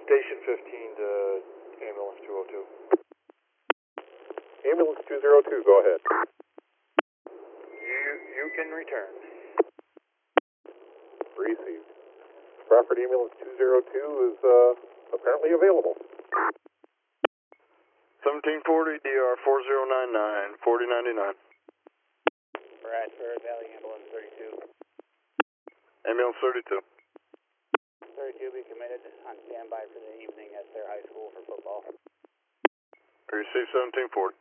Station 15 to ambulance 202. Ambulance 202, go ahead. You can return. Received. Crawford Ambulance 202 is apparently available. 1740 DR 4099 4099. Bradford Valley Ambulance 32. Ambulance 32. 32 be committed on standby for the evening at their high school for football. Receive 1740.